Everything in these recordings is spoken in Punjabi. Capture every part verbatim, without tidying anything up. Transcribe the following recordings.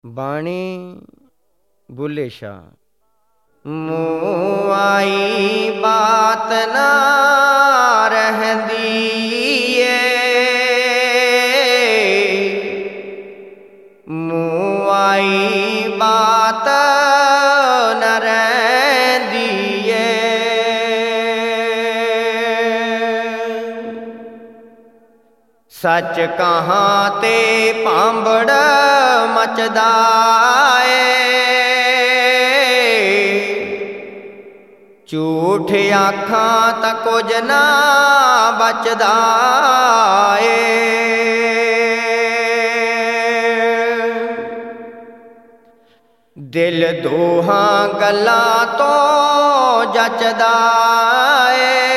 ਬਾਣੀ ਬੁੱਲੇ ਸ਼ਾਹ। ਮੂੰਹ ਆਈ ਬਾਤ ਨਾ ਰਹਿੰਦੀ ਏ, ਮੂੰਹ ਆਈ ਬਾਤ ਨਾ ਰਹਿੰਦੀ ਏ। ਸੱਚ ਕਹਾਂ ਤੇ ਭਾਂਬੜ ਮਚਦਾ ਏ, ਝੂਠ ਆਖਾਂ ਤਾਂ ਕੁਝ ਨਾ ਬਚਦਾ ਏ। ਦਿਲ ਦੋਹਾਂ ਗੱਲਾਂ ਤੋਂ ਜਚਦਾ ਏ,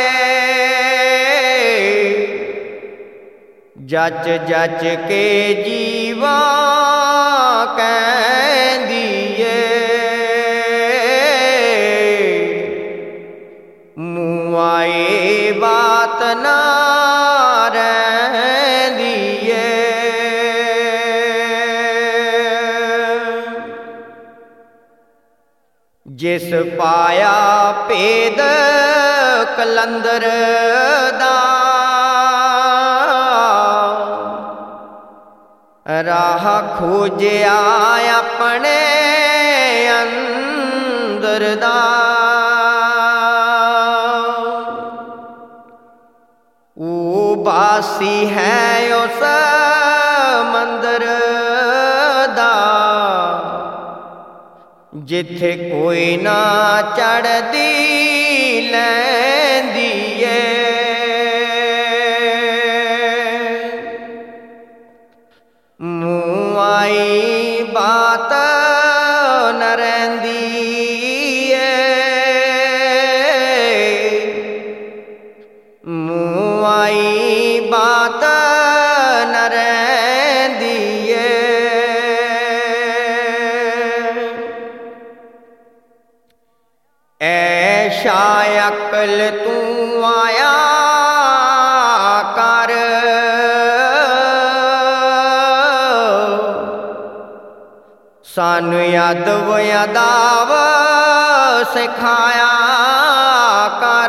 ਜਚ ਜਚ ਕੇ ਜੀਵਾ ਕਹਿੰਦੀ ਏ। ਮੂੰਹ ਆਏ ਬਾਤ ਨਾ ਰਹਿੰਦੀ ਏ। ਜਿਸ ਪਾਇਆ ਭੇਦ ਕਲੰਦਰ ਦਾ, ਰਾਹ ਖੋਜਿਆ ਆਪਣੇ ਅੰਦਰ ਦਾ। ਉਹ ਬਾਸੀ ਹੈ ਉਸ ਮੰਦਰ ਦਾ, ਜਿੱਥੇ ਕੋਈ ਨਾ ਚੜ੍ਹਦੀ ਲੈਂਦੀ ਏ। ਮੂੰਹ ਆਈ ਬਾਤ ਨ ਰਹਿੰਦੀ ਏ, ਮੂੰਹ ਆਈ ਬਾਤ ਨ ਰਹਿੰਦੀ ਏ। ਐਸ਼ਾ ਅਕਲ ਤੂੰ ਆਇਆ ਕਰ, ਸਾਨੂੰ ਅਦਬ ਅਦਾਬ ਸਿਖਾਇਆ ਕਰ।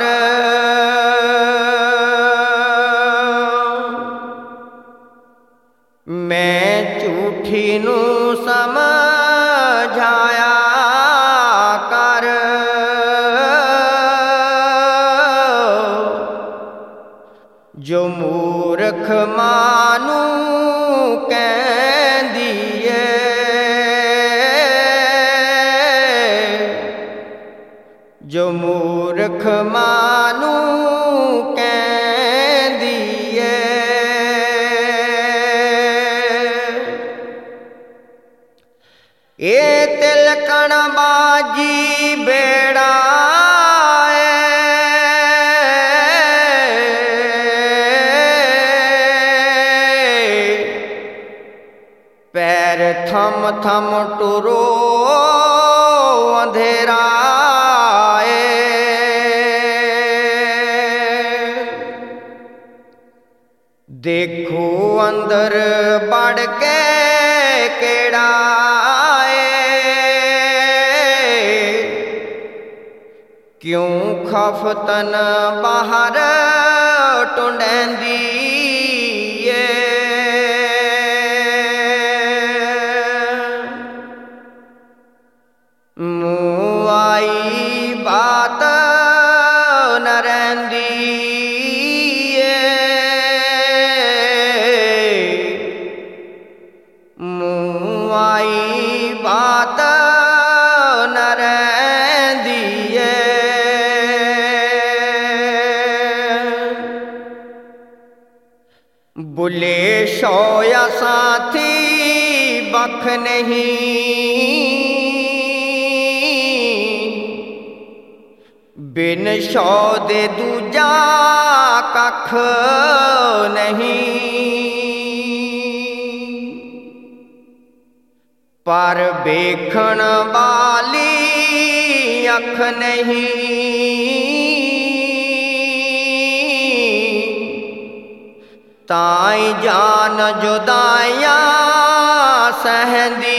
ਮੈਂ ਝੂਠੀ ਨੂੰ ਸਮਝਾਇਆ ਕਰ, ਜੋ ਮੂਰਖ ਮਾਂ ਨੂੰ ਕਹਿੰਦੀ ਏ। ਜੋ ਮੂਰਖ ਮਾਂ ਨੂੰ ਕਹਿੰਦੀ ਏ। ਇਹ ਤਿਲਕਣ ਬਾਜੀ ਬੇੜਾ ਏ, ਪੈਰ ਥਮ ਥਮ ਟੁਰੋ ਅੰਧੇਰਾ ਏ। ਦੇਖੋ ਅੰਦਰ ਵੜ ਕੇ ਕਿਹੜਾ ਏ, ਕਿਉਂ ਖਫਤਨ ਬਾਹਰ ਟੁੰਡੈਂਦੀ ਏ। ਮੂੰਹ ਆਈ ਬਾਤ ਨ ਰਹਿੰਦੀ ਏ, ਮੂੰਹ ਆਈ ਬਾਤ ਨ ਰਹਿੰਦੀ ਏ। ਬੁੱਲੇ ਸ਼ਾਹ ਸਾਥੀ ਬਖ ਨਹੀਂ, ਬਿਨ ਸ਼ਾਹ ਦੇ ਦੂਜਾ ਕੱਖ ਨਹੀਂ। ਪਰ ਵੇਖਣ ਵਾਲੀ ਅੱਖ ਨਹੀਂ, ਤਾਈ ਜਾਨ ਜੁਦਾਈਆਂ सहंदी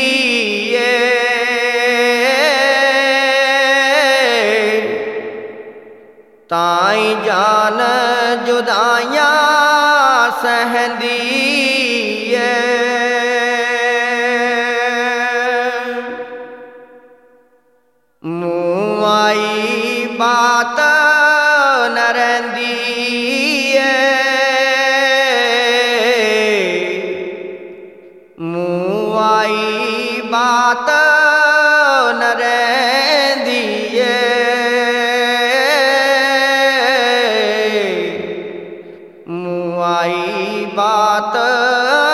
ताई जान जुदाइयां सहंदी मुँह आई बात न रहिंदी मुँह आई बात न रहिंदी मुँह आई बात